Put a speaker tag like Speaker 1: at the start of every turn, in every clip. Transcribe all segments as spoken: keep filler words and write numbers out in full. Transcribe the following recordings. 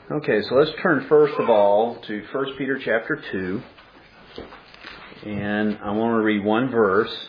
Speaker 1: Okay, so let's turn first of all to First Peter chapter two. And I want to read one verse.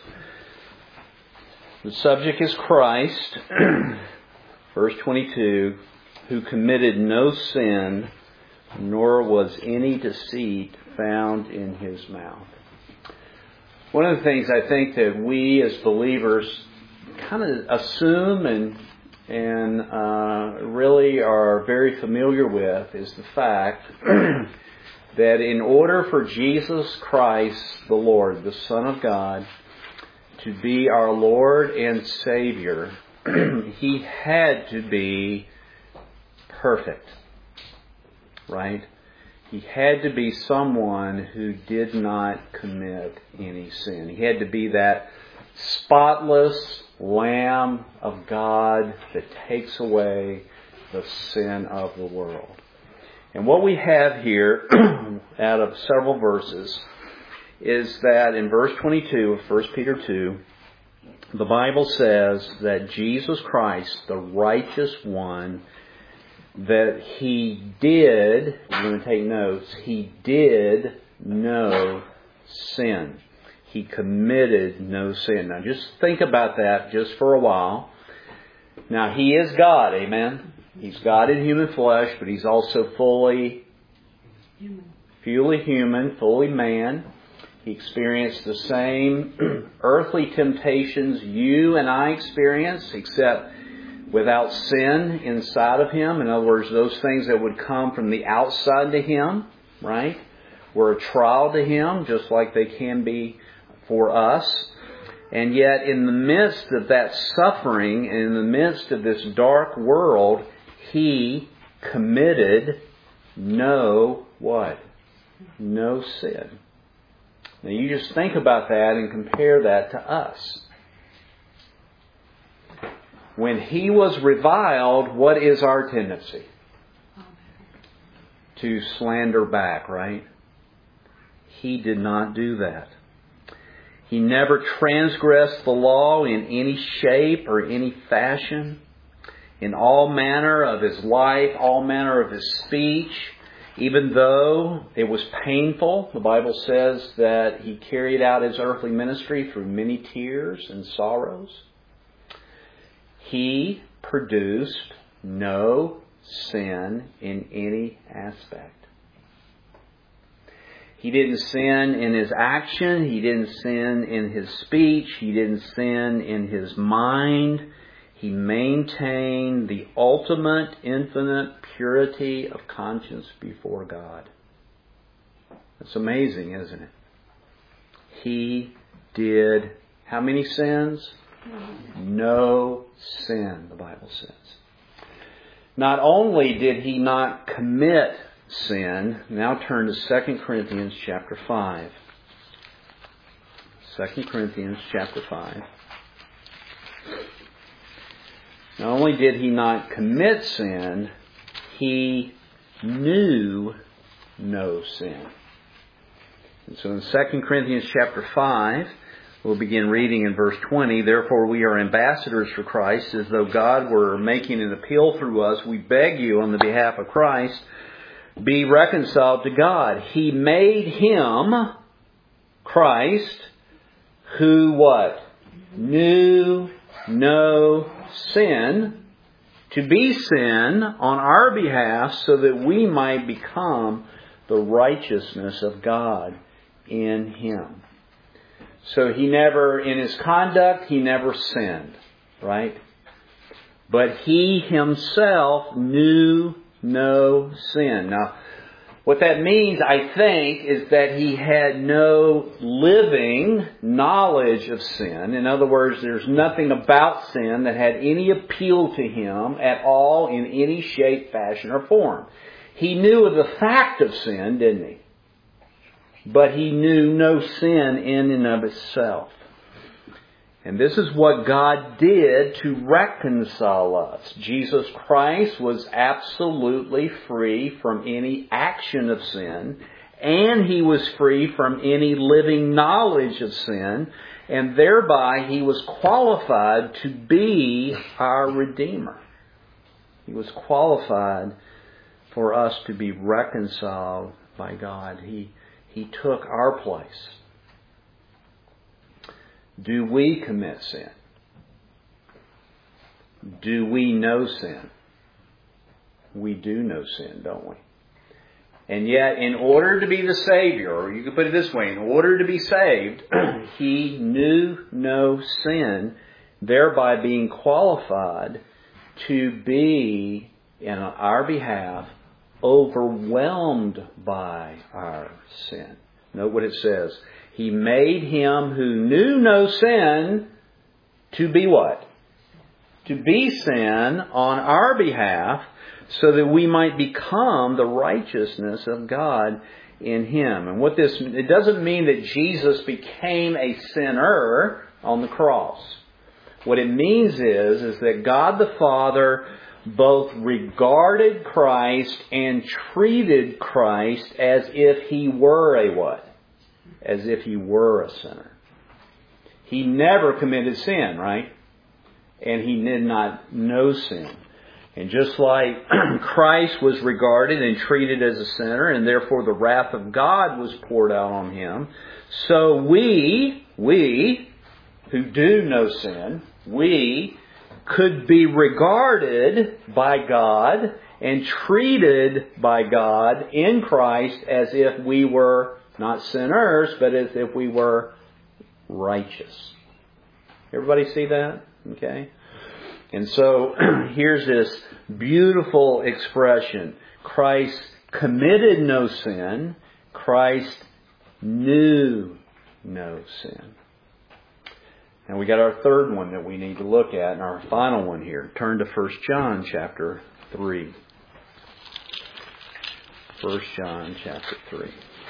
Speaker 1: The subject is Christ, verse twenty-two, who committed no sin, nor was any deceit found in his mouth. One of the things I think that we as believers kind of assume and and uh, really are very familiar with is the fact that in order for Jesus Christ, the Lord, the Son of God, to be our Lord and Savior, He had to be perfect, right? He had to be someone who did not commit any sin. He had to be that spotless Lamb of God that takes away the sin of the world. And what we have here, out of several verses, is that in verse twenty-two of First Peter two, the Bible says that Jesus Christ, the righteous one, that He did, you're going to take notes, He did no sin. He committed no sin. Now just think about that just for a while. Now He is God, amen? He's God in human flesh, but He's also fully human, fully human, fully man. He experienced the same earthly temptations you and I experience, except without sin inside of Him. In other words, those things that would come from the outside to Him, right, were a trial to Him, just like they can be for us. And yet in the midst of that suffering, and in the midst of this dark world, He committed no what? No sin. Now you just think about that and compare that to us. When He was reviled, what is our tendency? To slander back, right? He did not do that. He never transgressed the law in any shape or any fashion. In all manner of His life, all manner of His speech, even though it was painful, the Bible says that He carried out His earthly ministry through many tears and sorrows. He produced no sin in any aspect. He didn't sin in His action. He didn't sin in His speech. He didn't sin in His mind. He maintained the ultimate, infinite purity of conscience before God. That's amazing, isn't it? He did how many sins? No sin, the Bible says. Not only did He not commit sin, now turn to Second Corinthians chapter five. Second Corinthians chapter five. Not only did He not commit sin, He knew no sin. And so in Second Corinthians chapter five, we'll begin reading in verse twenty. Therefore we are ambassadors for Christ, as though God were making an appeal through us. We beg you on the behalf of Christ, be reconciled to God. He made Him, Christ, who what? Knew no sin, to be sin on our behalf, so that we might become the righteousness of God in Him. So He never, in His conduct, He never sinned, right? But He Himself knew no sin. Now, what that means, I think, is that He had no living knowledge of sin. In other words, there's nothing about sin that had any appeal to Him at all in any shape, fashion, or form. He knew of the fact of sin, didn't He? But He knew no sin in and of itself. And this is what God did to reconcile us. Jesus Christ was absolutely free from any action of sin, and He was free from any living knowledge of sin, and thereby He was qualified to be our Redeemer. He was qualified for us to be reconciled by God. He, he took our place. Do we commit sin? Do we know sin? We do know sin, don't we? And yet, in order to be the Savior, or you could put it this way, in order to be saved, He knew no sin, thereby being qualified to be, in our behalf, overwhelmed by our sin. Note what it says. He made Him who knew no sin to be what? To be sin on our behalf, so that we might become the righteousness of God in Him. And what this, it doesn't mean that Jesus became a sinner on the cross. What it means is, is that God the Father both regarded Christ and treated Christ as if He were a what? As if He were a sinner. He never committed sin, right? And He did not know sin. And just like Christ was regarded and treated as a sinner, and therefore the wrath of God was poured out on Him, so we, we, who do know sin, we could be regarded by God and treated by God in Christ as if we were not sinners, but as if we were righteous. Everybody see that? Okay. And so here's this beautiful expression. Christ committed no sin. Christ knew no sin. And we got our third one that we need to look at, and our final one here. Turn to First John chapter three. First John chapter three.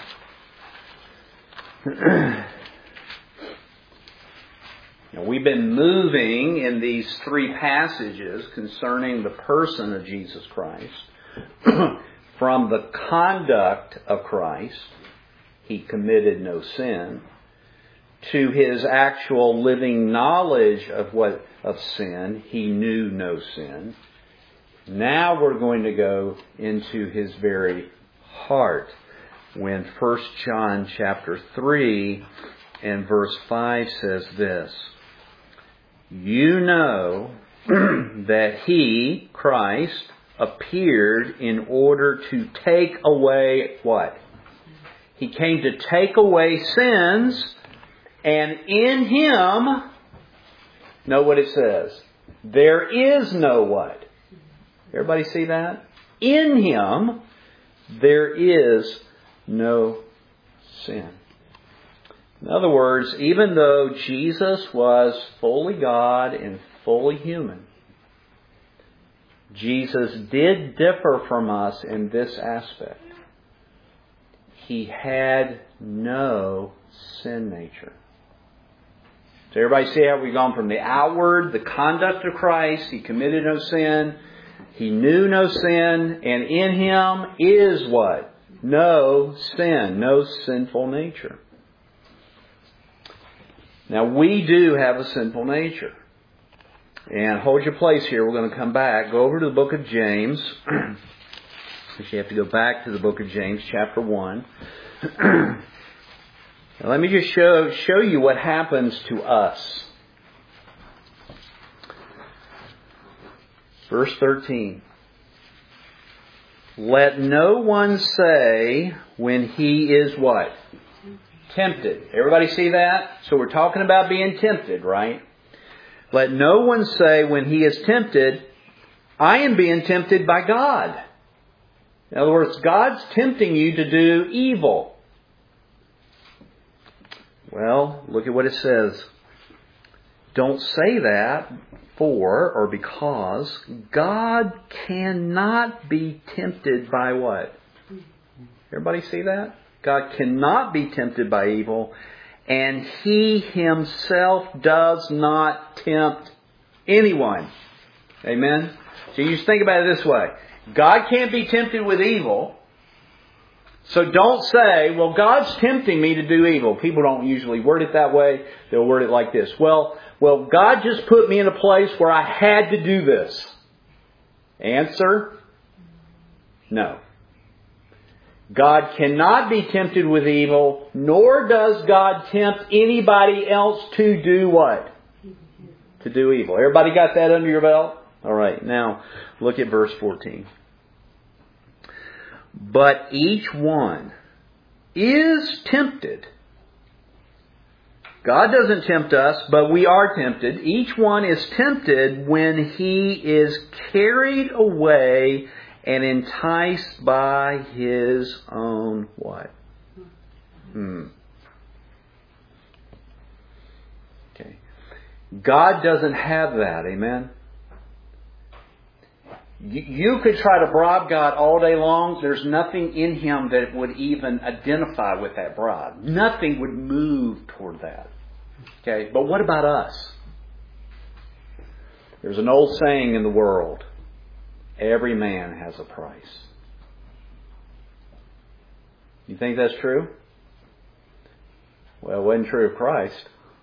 Speaker 1: Now, we've been moving in these three passages concerning the person of Jesus Christ from the conduct of Christ, He committed no sin, to His actual living knowledge of what of sin, He knew no sin. Now we're going to go into His very heart when First John chapter three and verse five says this. You know that He, Christ, appeared in order to take away what? He came to take away sins, and in Him, know what it says. There is no what? Everybody see that? In Him, there is no sin. In other words, even though Jesus was fully God and fully human, Jesus did differ from us in this aspect. He had no sin nature. So everybody see how we've gone from the outward, the conduct of Christ. He committed no sin. He knew no sin. And in Him is what? No sin. No sinful nature. Now, we do have a sinful nature. And hold your place here. We're going to come back. Go over to the book of James. You have to go back to the book of James, chapter one. Now, let me just show, show you what happens to us. Verse thirteen. Let no one say when he is what? Tempted. Everybody see that? So we're talking about being tempted, right? Let no one say when he is tempted, I am being tempted by God. In other words, God's tempting you to do evil. Well, look at what it says. Don't say that for or because God cannot be tempted by what? Everybody see that? God cannot be tempted by evil, and He Himself does not tempt anyone. Amen? So you just think about it this way. God can't be tempted with evil. So don't say, well, God's tempting me to do evil. People don't usually word it that way. They'll word it like this. Well, well, God just put me in a place where I had to do this. Answer, No. God cannot be tempted with evil, nor does God tempt anybody else to do what? To do evil. Everybody got that under your belt? All right, now look at verse fourteen. But each one is tempted. God doesn't tempt us, but we are tempted. Each one is tempted when he is carried away and enticed by his own what? Hmm. Okay. God doesn't have that. Amen? You, you could try to bribe God all day long. There's nothing in Him that would even identify with that bribe. Nothing would move toward that. Okay. But what about us? There's an old saying in the world. Every man has a price. You think that's true? Well, it wasn't true of Christ.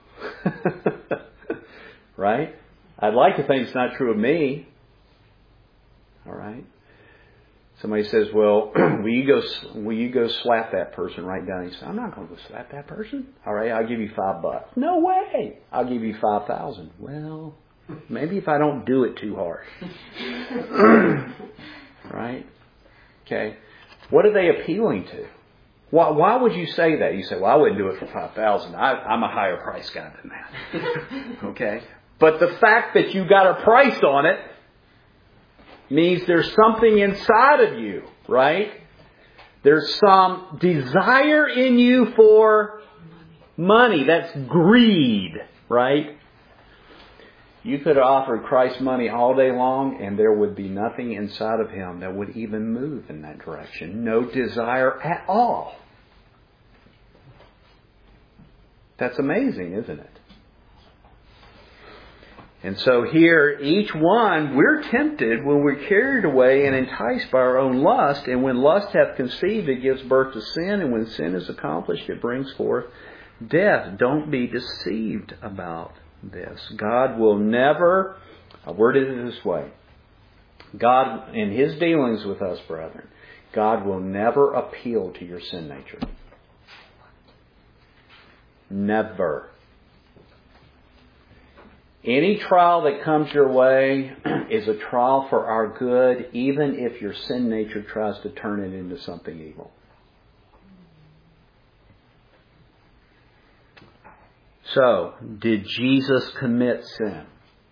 Speaker 1: Right? I'd like to think it's not true of me. All right? Somebody says, well, will you go will you go slap that person right down? He says, I'm not going to go slap that person. All right, I'll give you five bucks. No way. I'll give you five thousand. Well, maybe if I don't do it too hard. Right? Okay. What are they appealing to? Why, why would you say that? You say, well, I wouldn't do it for five thousand. I'm a higher price guy than that. Okay. But the fact that you got a price on it means there's something inside of you, right? There's some desire in you for money. That's greed, right? You could have offered Christ money all day long and there would be nothing inside of Him that would even move in that direction. No desire at all. That's amazing, isn't it? And so here, each one, we're tempted when we're carried away and enticed by our own lust. And when lust hath conceived, it gives birth to sin. And when sin is accomplished, it brings forth death. Don't be deceived about this. God will never, I worded it this way. God, in His dealings with us, brethren, God will never appeal to your sin nature. Never. Any trial that comes your way is a trial for our good, even if your sin nature tries to turn it into something evil. So, did Jesus commit sin?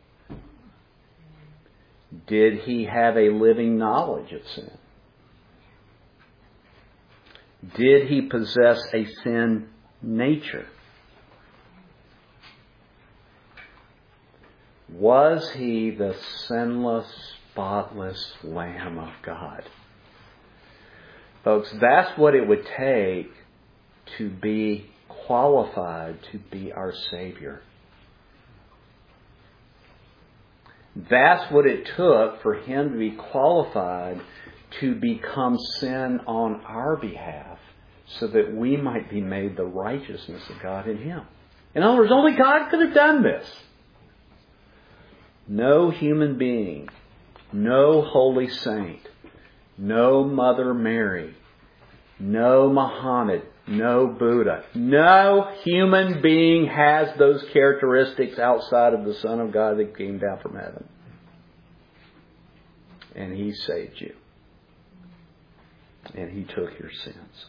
Speaker 1: Did He have a living knowledge of sin? Did He possess a sin nature? Was He the sinless, spotless Lamb of God? Folks, that's what it would take to be qualified to be our Savior. That's what it took for Him to be qualified to become sin on our behalf so that we might be made the righteousness of God in Him. In other words, only God could have done this. No human being, no holy saint, no Mother Mary, no Muhammad, no Buddha, no human being has those characteristics outside of the Son of God that came down from heaven. And He saved you. And He took your sins.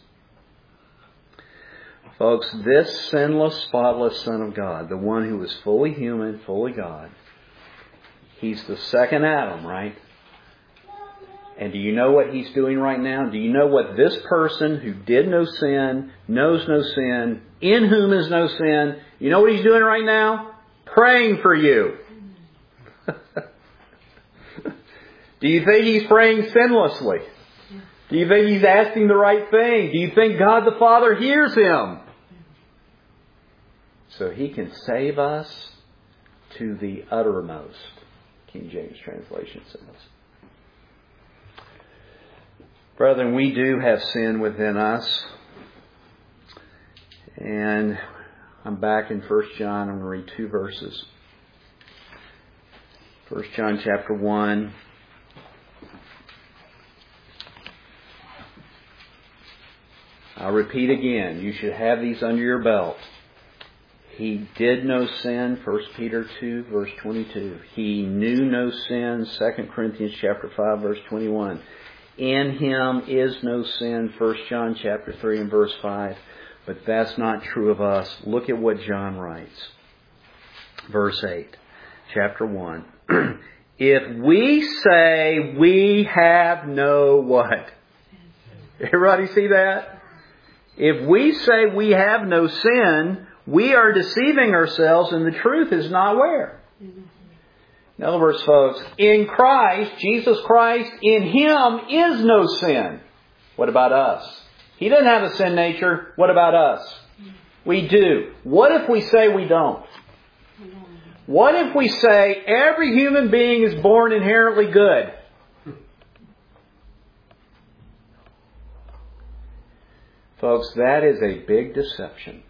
Speaker 1: Folks, this sinless, spotless Son of God, the one who was fully human, fully God, He's the second Adam, right? And do you know what He's doing right now? Do you know what this person who did no sin, knows no sin, in whom is no sin, you know what He's doing right now? Praying for you. Do you think He's praying sinlessly? Do you think He's asking the right thing? Do you think God the Father hears him? So He can save us to the uttermost. King James translation says. Brethren, we do have sin within us. And I'm back in First John. I'm going to read two verses. First John chapter one. I'll repeat again. You should have these under your belt. He did no sin, First Peter two, verse twenty-two. He knew no sin, Second Corinthians chapter five, verse twenty-one. In Him is no sin, First John chapter three and verse five. But that's not true of us. Look at what John writes. Verse eight, chapter one. If we say we have no what? Everybody see that? If we say we have no sin, we are deceiving ourselves and the truth is not where? In other words, folks, in Christ, Jesus Christ, in Him is no sin. What about us? He doesn't have a sin nature. What about us? We do. What if we say we don't? What if we say every human being is born inherently good? Folks, that is a big deception.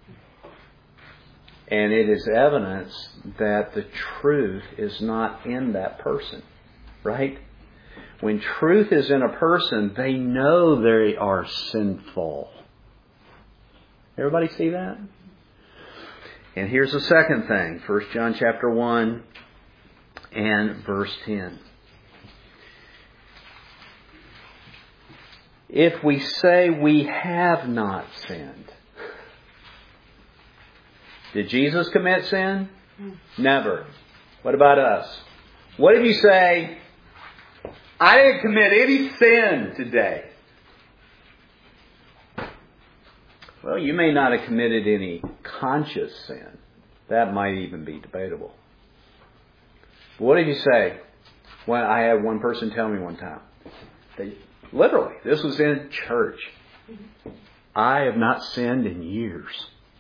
Speaker 1: And it is evidence that the truth is not in that person. Right? When truth is in a person, they know they are sinful. Everybody see that? And here's the second thing. First John chapter one and verse ten. If we say we have not sinned. Did Jesus commit sin? Never. What about us? What if you say, I didn't commit any sin today? Well, you may not have committed any conscious sin. That might even be debatable. But what did you say? Well, I had one person tell me one time. They, literally, this was in church. I have not sinned in years.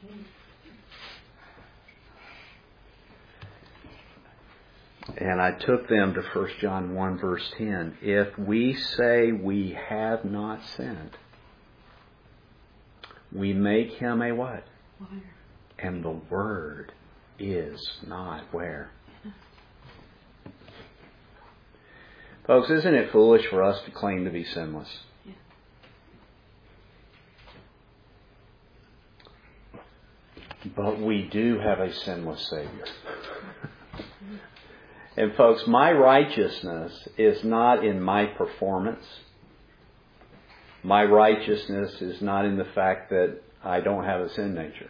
Speaker 1: And I took them to First John one verse ten. If we say we have not sinned, we make Him a what? Liar. And the Word is not where? Folks, isn't it foolish for us to claim to be sinless? Yeah. But we do have a sinless Savior. And folks, my righteousness is not in my performance. My righteousness is not in the fact that I don't have a sin nature.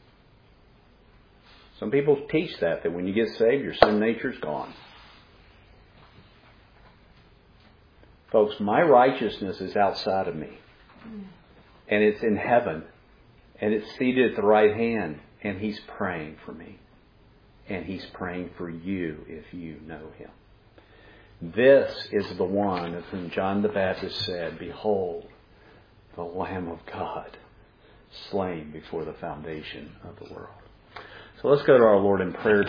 Speaker 1: Some people teach that, that when you get saved, your sin nature's gone. Folks, my righteousness is outside of me. And it's in heaven. And it's seated at the right hand. And He's praying for me. And He's praying for you if you know Him. This is the one of whom John the Baptist said, Behold, the Lamb of God, slain before the foundation of the world. So let's go to our Lord in prayer.